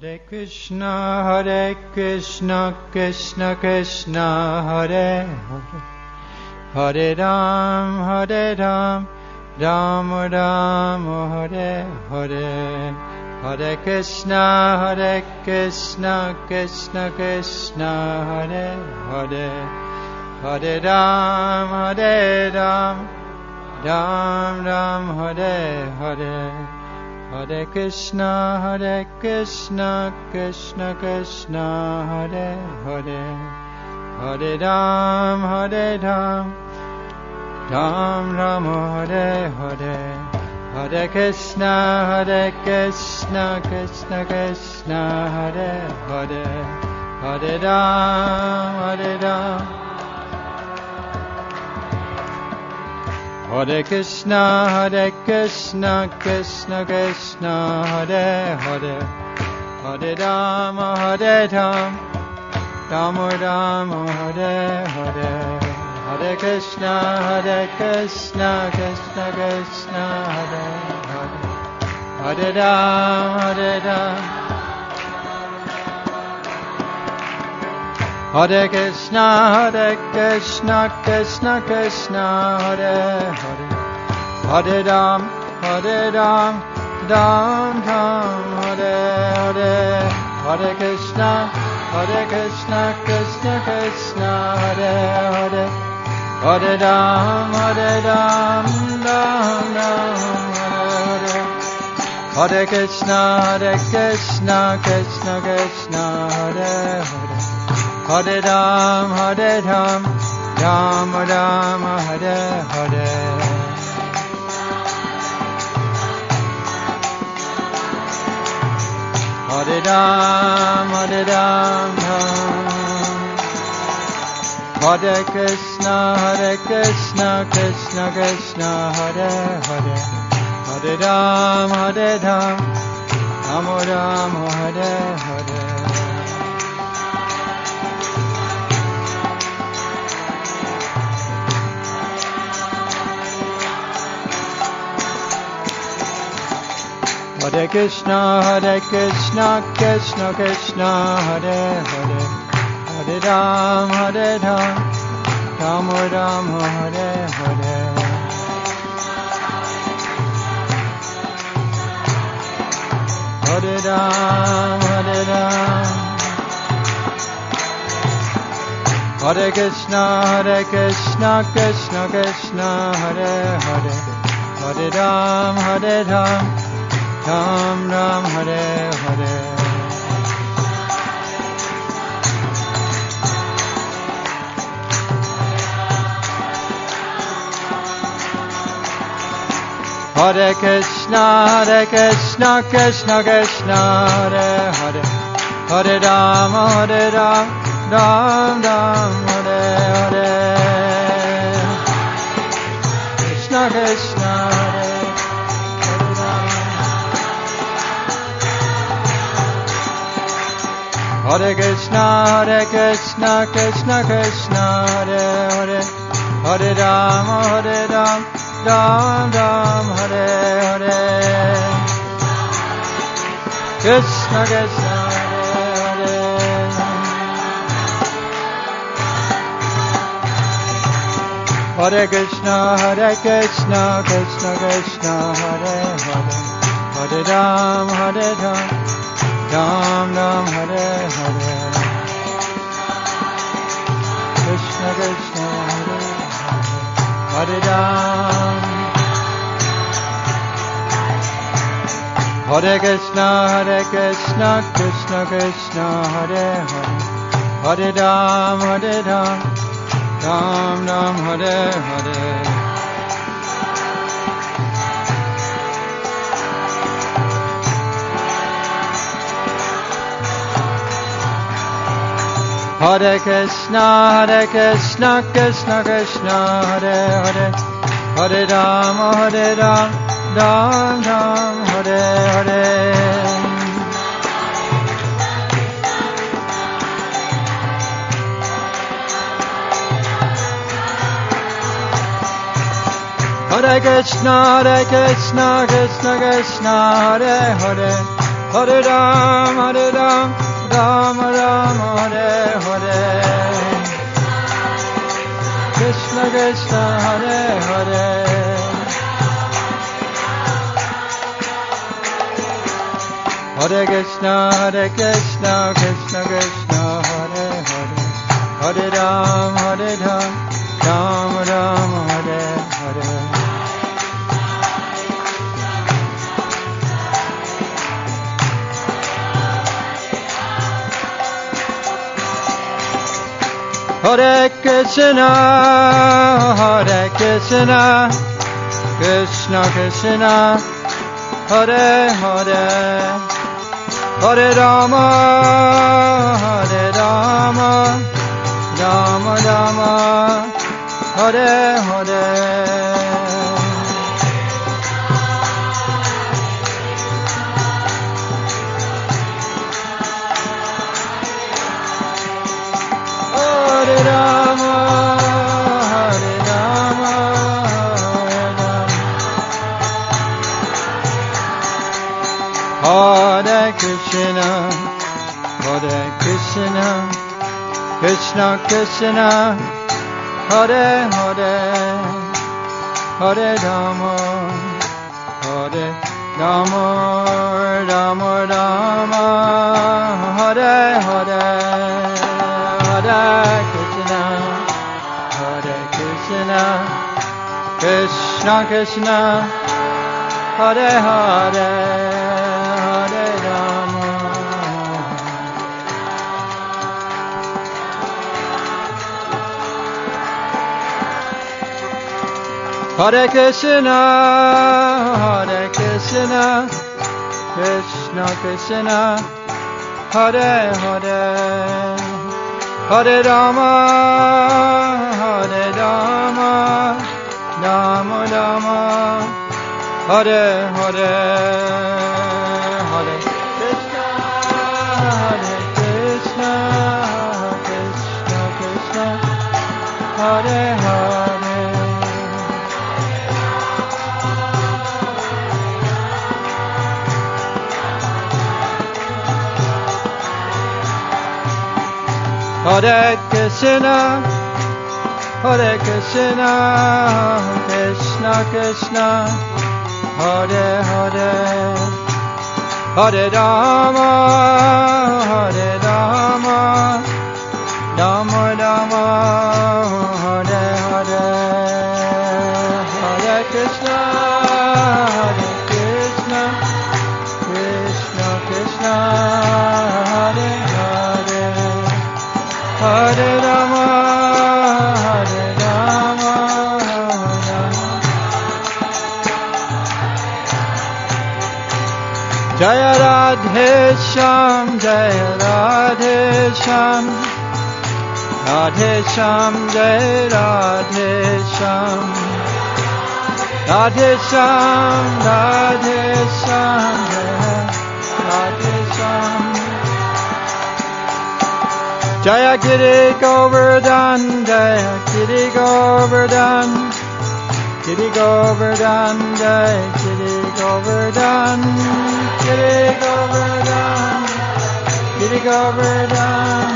Hare Krishna, Krishna Krishna, Hare Hare, Hare Ram, Ram Ram, Hare Hare, Hare Krishna, Krishna Krishna, Hare Hare, Hare Ram, Ram Hare Hare, Hare Krishna, Krishna Krishna, Hare Hare, Hare Ram, Ram Hare Hare, Hare Krishna, Krishna Krishna, Hare Hare, Hare Ram, Hare Krishna, Krishna Krishna, Hare Hare, Hare Ram, Ram Hare Hare, Hare Krishna, Krishna Krishna, Hare Hare, Hare Ram, Hare Krishna, Krishna Krishna, Hare Hare, Hare Ram, Ram Hare Hare, Hare Krishna, Krishna Krishna, Hare Hare, Hare Ram, Ram Hare Hare, Hare Krishna, Krishna Krishna, Hare Hare, Hare Ram, Ram Hare Hare. Hare Ram, Hare Krishna, Krishna Krishna, Hare Hare, Hare Ram, Ram Hare Hare. Hare Krishna, Krishna Krishna, Hare Hare, Hare Ram, Ram Hare Hare, Hare Ram, Hare Krishna, Krishna Krishna, Hare Hare, Hare Ram, Ram Hare Hare. Hare Krishna, Krishna Krishna, Hare Hare, Hare Ram, Ram Hare Hare, Krishna Krishna, Hare Krishna, Krishna Krishna, Hare Hare, Hare Ram, Ram Hare Hare, Krishna Krishna, Hare Hare, Hare Krishna, Krishna Krishna, Hare Hare, Hare Ram, Ram Hare Hare, Krishna Krishna, Hare Ram, Hare Krishna, Krishna Krishna, Hare Hare, Hare Ram, Ram Hare Hare. Hare Krishna, Krishna Krishna, Hare Hare, Hare Ram, Ram Hare Hare, Hare Krishna, Krishna Krishna, Hare Hare, Hare Ram, Rama Rama, Hare Hare. Krishna Krishna, Hare Hare. Hare Krishna, Krishna Krishna, Hare Hare. Hare Ram, Rama Rama, Hare Hare. Hare Krishna, Krishna Krishna, Hare Hare. Hare Rama, Rama Rama, Hare Hare. Hare Rama, Hare Krishna, Krishna Krishna, Hare Hare. Hare Rama, Rama Rama, Hare Hare. Hare Krishna, Krishna Krishna, Hare Hare. Hare Rama. Hare Krishna, Krishna Krishna, Hare Hare. Hare Rama, Rama Rama, Hare Hare. Hare Krishna, Krishna Krishna, Hare Hare. Hare Krishna, Krishna Krishna, Hare Hare. Hare Rama, Rama Rama, Hare Hare. Hare Krishna, Krishna Krishna, Hare Hare. Hare Rama, Jaya Radhe Shyam, Jaya Radhe Shyam, Radhe Shyam, Jaya Radhe Shyam, Radhe Shyam, Jaya Radhe Shyam. Jaya Giri Govardhan, Jaya Giri Govardhan, Giri Govardhan, Jaya Giri Govardhan, Giri Govardhan, Giri Govardhan.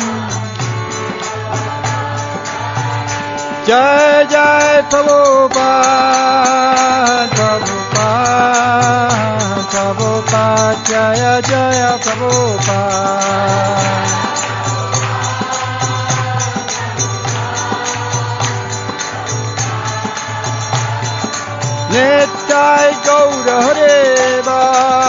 Jai Jai Prabhupada, Prabhupada, Jaya Jaya Prabhupada. Nittai Gaura Hare Baba.